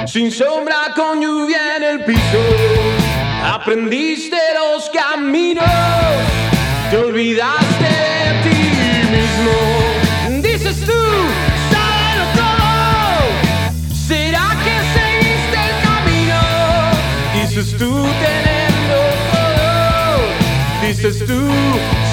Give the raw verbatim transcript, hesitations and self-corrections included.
Sin sombra con lluvia en el piso, aprendiste los caminos, te olvidaste de ti mismo. Dices tú, sábelo todo, ¿será que seguiste el camino? Dices tú, tenerlo todo, dices tú,